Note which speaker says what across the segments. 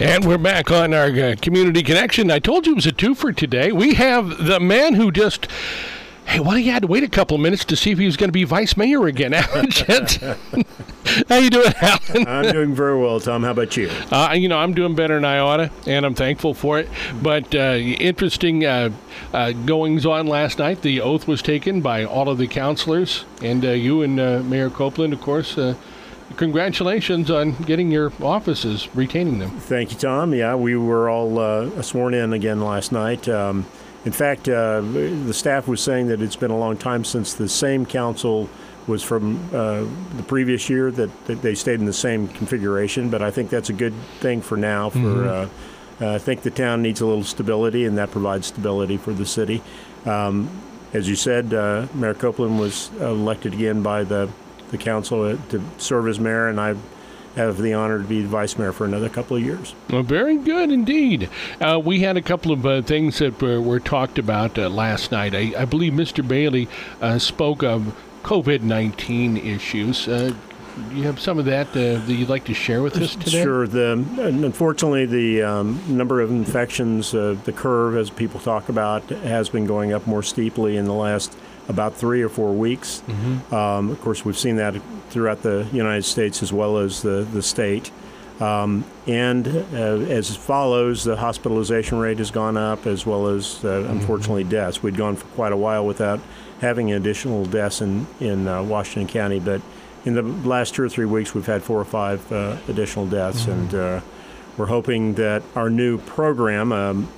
Speaker 1: And we're back on our Community Connection. I told you it was a twofer today. We have the man who just... Hey, well, he had to wait a couple of minutes to see if he was going to be vice mayor again. Alan Jensen. How you doing, Alan?
Speaker 2: I'm doing very well, Tom. How about you?
Speaker 1: I'm doing better than I oughta, and I'm thankful for it. But interesting goings on last night. The oath was taken by all of the councilors, and you and Mayor Copeland, of course. Congratulations on getting your offices, retaining them.
Speaker 2: Thank you, Tom. Yeah, we were all sworn in again last night. In fact, the staff was saying that it's been a long time since the same council was from the previous year, that they stayed in the same configuration. But I think that's a good thing for now. I think the town needs a little stability, and that provides stability for the city. As you said, Mayor Copeland was elected again by the council to serve as mayor, and I have the honor to be the vice mayor for another couple of years.
Speaker 1: Well, very good indeed. We had a couple of things that were talked about last night. I believe Mr. Bailey spoke of COVID-19 issues. Do you have some of that that you'd like to share with us today?
Speaker 2: Sure. Unfortunately, the number of infections, the curve, as people talk about, has been going up more steeply in the last about 3 or 4 weeks. Of course, we've seen that throughout the United States as well as the state. And as follows, the hospitalization rate has gone up, as well as, unfortunately, deaths. We'd gone for quite a while without having additional deaths in Washington County, but in the last 2 or 3 weeks, we've had 4 or 5 additional deaths, and we're hoping that our new program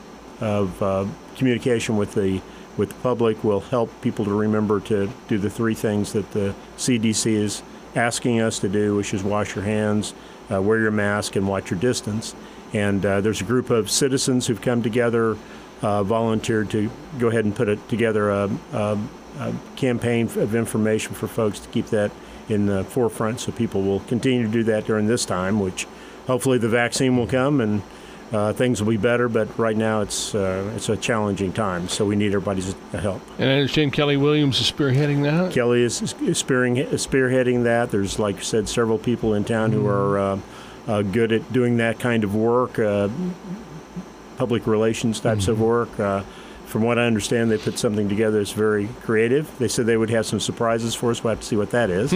Speaker 2: of communication with the public will help people to remember to do the 3 things that the CDC is asking us to do, which is wash your hands, wear your mask, and watch your distance. And there's a group of citizens who've come together, volunteered to go ahead and put together a campaign of information for folks to keep that in the forefront, so people will continue to do that during this time, which hopefully the vaccine will come and things will be better, but right now it's a challenging time, so we need everybody's help.
Speaker 1: And I understand Kelly Williams is spearheading that?
Speaker 2: Kelly is spearheading that. There's, like I said, several people in town who are good at doing that kind of work, public relations types of work. From what I understand, they put something together that's very creative. They said they would have some surprises for us. We'll have to see what that is.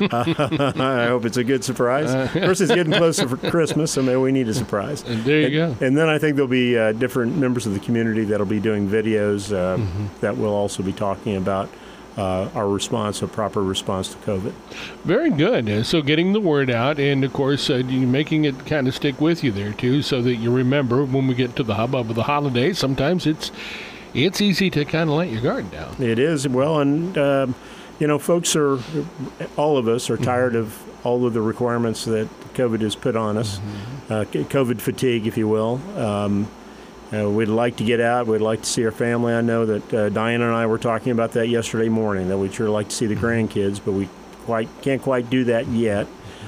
Speaker 2: I hope it's a good surprise. Of course, it's getting closer for Christmas, so maybe we need a surprise.
Speaker 1: And there you go.
Speaker 2: And then I think there'll be different members of the community that'll be doing videos that will also be talking about our response, a proper response to COVID. Very
Speaker 1: good. So getting the word out, and of course making it kind of stick with you there too, so that you remember when we get to the hubbub of the holidays. Sometimes it's easy to kind of let your guard down. It is. Well, and folks all of us are tired of all of the requirements that COVID has put on us, COVID fatigue, if you will. We'd like to get out. We'd like to see our family. I know that Diana and I were talking about that yesterday morning, that we'd sure like to see the grandkids, but we can't quite do that yet.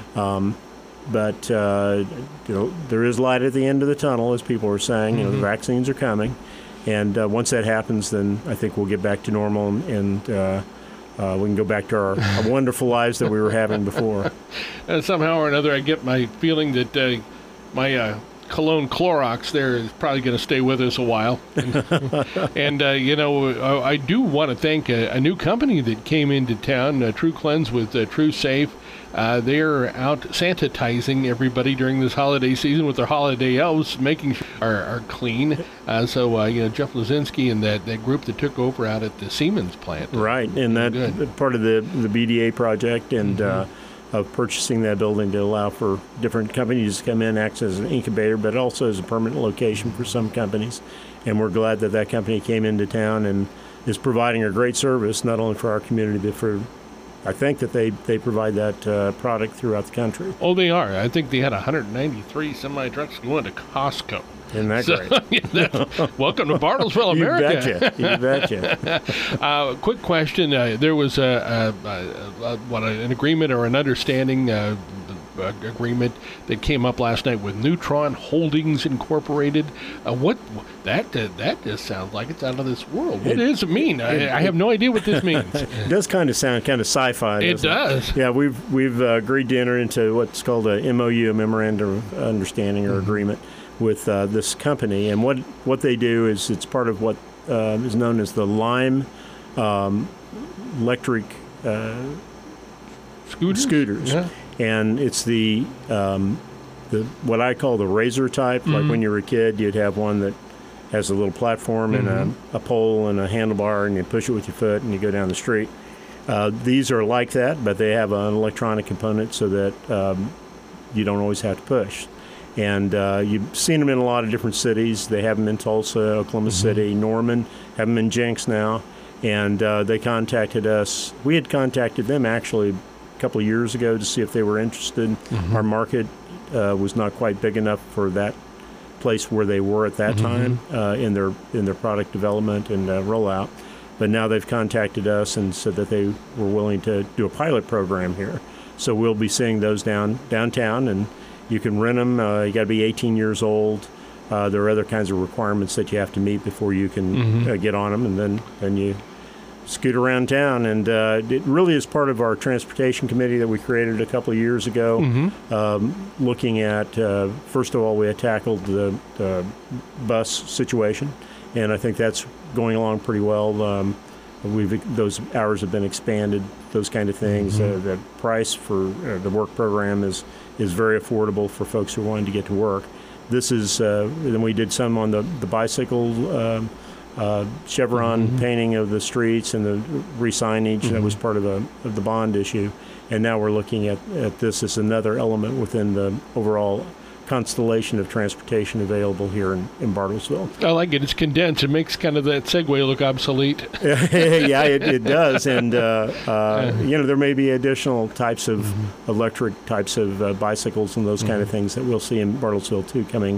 Speaker 1: But there is light at the end of the tunnel, as people are saying. The vaccines are coming. And once that happens, then I think we'll get back to normal, and we can go back to our wonderful lives that we were having before. Somehow or another, I get my feeling that my Cologne Clorox there is probably going to stay with us a while. And I do want to thank a new company that came into town, True Cleanse with True Safe. They're out sanitizing everybody during this holiday season with their holiday elves, making sure are clean. So Jeff Lazinski and that group that took over out at the Siemens plant. Right, and that part of the BDA project, and of purchasing that building to allow for different companies to come in, act as an incubator, but also as a permanent location for some companies. And we're glad that company came into town and is providing a great service, not only for our community, but for, I think that they provide that product throughout the country. Oh, they are. I think they had 193 semi-trucks going to Costco. Isn't that great? Welcome to Bartlesville, America. You betcha. Quick question. There was an agreement or an understanding agreement that came up last night with Neutron Holdings Incorporated. That just sounds like it's out of this world. What does it mean? I have no idea what this means. It does kind of sound kind of sci-fi. It does. Yeah, we've agreed to enter into what's called a MOU, a memorandum of understanding or agreement,
Speaker 2: with this company. And what they do is it's part of what is known as the Lime electric scooters.
Speaker 1: Yeah.
Speaker 2: And it's the what I call the razor type. Like when you were a kid, you'd have one that has a little platform and a pole and a handlebar, and you push it with your foot and you go down the street. These are like that, but they have an electronic component so that you don't always have to push. And you've seen them in a lot of different cities. They have them in Tulsa, Oklahoma City, Norman, have them in Jenks now. And they contacted us. We had contacted them actually a couple of years ago to see if they were interested. Our market was not quite big enough for that place where they were at that time in their product development and rollout. But now they've contacted us and said that they were willing to do a pilot program here. So we'll be seeing those downtown, and you can rent them. You got to be 18 years old. There are other kinds of requirements that you have to meet before you can get on them, and then you scoot around town. And it really is part of our transportation committee that we created a couple of years ago, looking at, first of all, we had tackled the bus situation, and I think that's going along pretty well. Those hours have been expanded, those kind of things. The price for the work program is very affordable for folks who are wanting to get to work. This is, then we did some on the bicycle chevron painting of the streets and the re-signage. That was part of the bond issue. And now we're looking at this as another element within the overall constellation of transportation available here in Bartlesville.
Speaker 1: I like it. It's condensed. It makes kind of that Segway look obsolete.
Speaker 2: Yeah, it does. And, there may be additional types of electric types of bicycles and those kind of things that we'll see in Bartlesville, too, coming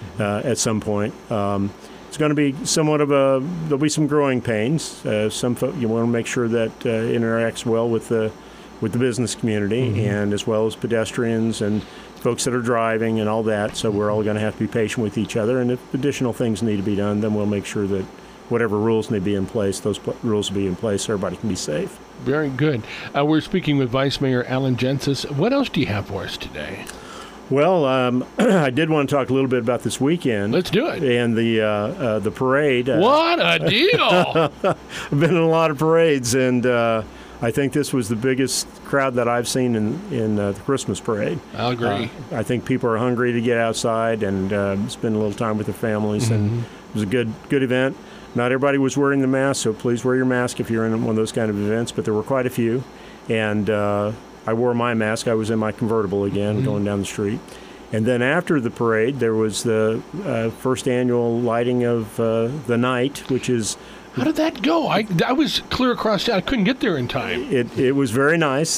Speaker 2: at some point. It's going to be somewhat of there'll be some growing pains. You want to make sure that it interacts well with the business community and as well as pedestrians and folks that are driving and all that. So we're all going to have to be patient with each other. And if additional things need to be done, then we'll make sure that whatever rules need to be in place, those rules will be in place so everybody can be safe.
Speaker 1: Very good. We're speaking with Vice Mayor Alan Jensis. What else do you have for us today?
Speaker 2: Well, I did want to talk a little bit about this weekend.
Speaker 1: Let's do it.
Speaker 2: And the parade.
Speaker 1: What a deal!
Speaker 2: I've been in a lot of parades, and I think this was the biggest crowd that I've seen in the Christmas parade.
Speaker 1: I'll agree.
Speaker 2: I think people are hungry to get outside and spend a little time with their families, and it was a good event. Not everybody was wearing the mask, so please wear your mask if you're in one of those kind of events, but there were quite a few. And I wore my mask. I was in my convertible again, going down the street. And then after the parade, there was the first annual lighting of the night, which is...
Speaker 1: How did that go? I was clear across town. I couldn't get there in time.
Speaker 2: It was very nice.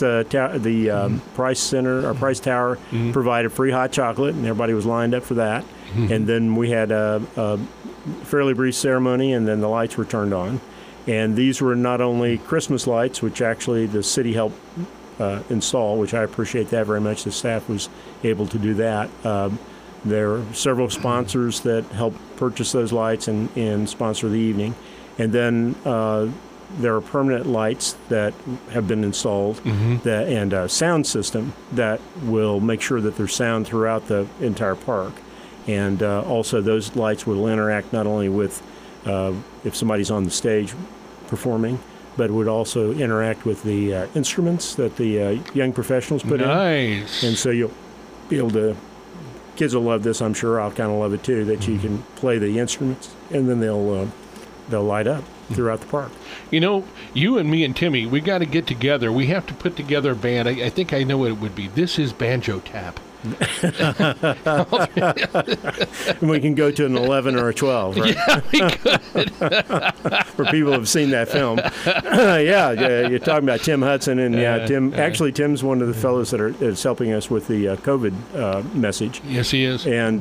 Speaker 2: The Price Center, or Price Tower, provided free hot chocolate, and everybody was lined up for that. And then we had a fairly brief ceremony, and then the lights were turned on. And these were not only Christmas lights, which actually the city helped install, which I appreciate that very much. The staff was able to do that. There are several sponsors that helped purchase those lights and sponsor the evening. And then there are permanent lights that have been installed and a sound system that will make sure that there's sound throughout the entire park. And also those lights will interact not only with if somebody's on the stage performing, but would also interact with the instruments that the young professionals put in.
Speaker 1: Nice.
Speaker 2: And so you'll be able to, kids will love this, I'm sure. I'll kind of love it too, that you can play the instruments and then they'll light up throughout the park.
Speaker 1: You know, you and me and Timmy, we got to get together. We have to put together a band. I think I know what it would be. This is Banjo Tap.
Speaker 2: And we can go to an 11 or a 12, right?
Speaker 1: Yeah, we could.
Speaker 2: For people who have seen that film. Yeah, you're talking about Tim Hudson, and Tim. Actually, Tim's one of the fellows that is helping us with the COVID message.
Speaker 1: Yes, he is.
Speaker 2: And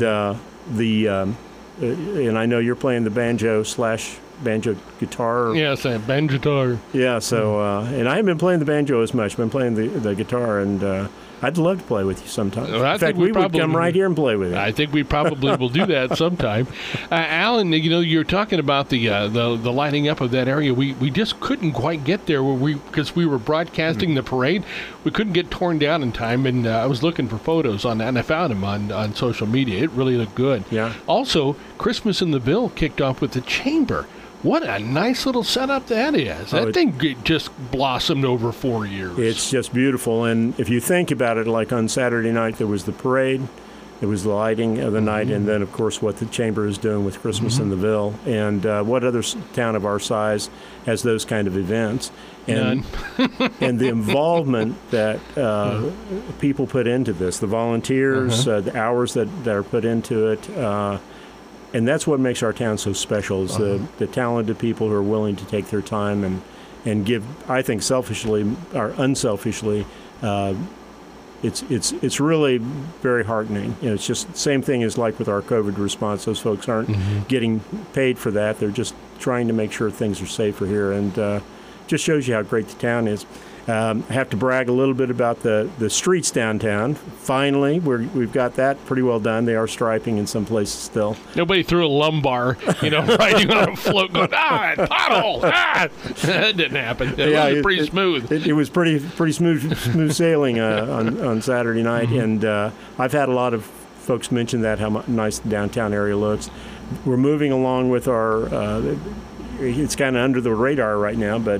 Speaker 2: and I know you're playing the banjo guitar.
Speaker 1: Yes, banjo guitar.
Speaker 2: Yeah, so and I haven't been playing the banjo as much. I've been playing the guitar, and I'd love to play with you sometime.
Speaker 1: Well,
Speaker 2: in fact, we would come right here and play with you.
Speaker 1: I think we probably will do that sometime. Alan, you're talking about the lighting up of that area. We just couldn't quite get there because we were broadcasting the parade. We couldn't get torn down in time, and I was looking for photos on that, and I found them on social media. It really looked good.
Speaker 2: Yeah.
Speaker 1: Also, Christmas in the Ville kicked off with the chamber. What a nice little setup that is. That thing just blossomed over 4 years.
Speaker 2: It's just beautiful. And if you think about it, like on Saturday night, there was the parade, there was the lighting of the night, and then, of course, what the Chamber is doing with Christmas in the Ville. And what other town of our size has those kind of events? And, and the involvement that people put into this, the volunteers, the hours that are put into it, and that's what makes our town so special, is the talented people who are willing to take their time and give, I think, selfishly or unselfishly. It's really very heartening. It's just the same thing as like with our COVID response. Those folks aren't getting paid for that. They're just trying to make sure things are safer here, and just shows you how great the town is. I have to brag a little bit about the streets downtown. Finally, we've got that pretty well done. They are striping in some places still.
Speaker 1: Nobody threw a lumbar, riding on a float going, pothole, That didn't happen. It was pretty smooth.
Speaker 2: It was pretty smooth sailing on Saturday night, and I've had a lot of folks mention that, how nice the downtown area looks. We're moving along with our it's kind of under the radar right now, but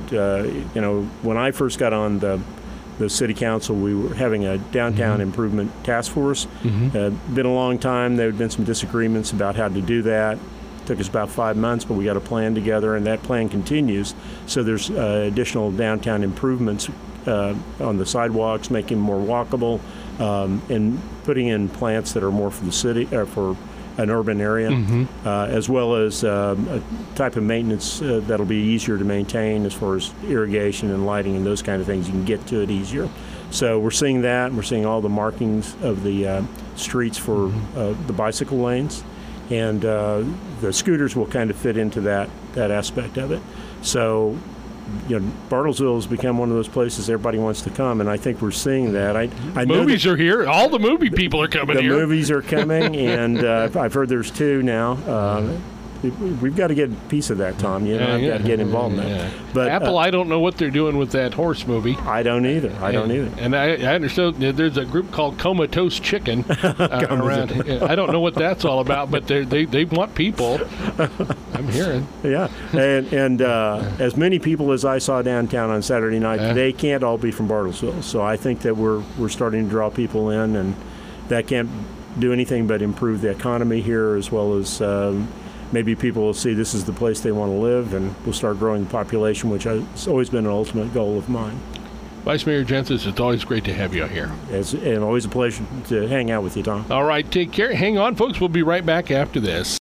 Speaker 2: when I first got on the city council, we were having a downtown improvement task force. Been a long time. There had been some disagreements about how to do that. Took us about 5 months, but we got a plan together, and that plan continues. So there's additional downtown improvements on the sidewalks, making them more walkable, and putting in plants that are more for the city, for an urban area, as well as a type of maintenance that'll be easier to maintain as far as irrigation and lighting and those kind of things. You can get to it easier. So we're seeing that. We're seeing all the markings of the streets for the bicycle lanes, and the scooters will kind of fit into that aspect of it. So Bartlesville has become one of those places everybody wants to come, and I think we're seeing that. I
Speaker 1: movies are here. All the movie people are coming here.
Speaker 2: The movies are coming, and I've heard there's 2 now. We've got to get a piece of that, Tom. I've got to get involved in that. But
Speaker 1: Apple, I don't know what they're doing with that horse movie.
Speaker 2: I don't either.
Speaker 1: And I understood there's a group called Comatose Chicken around. I don't know what that's all about, but they want people. I'm hearing.
Speaker 2: Yeah, and as many people as I saw downtown on Saturday night, they can't all be from Bartlesville. So I think that we're starting to draw people in, and that can't do anything but improve the economy here, as well as maybe people will see this is the place they want to live, and we'll start growing the population, which has always been an ultimate goal of mine.
Speaker 1: Vice Mayor Jensen, it's always great to have you here.
Speaker 2: And always a pleasure to hang out with you, Tom.
Speaker 1: All right, take care. Hang on, folks. We'll be right back after this.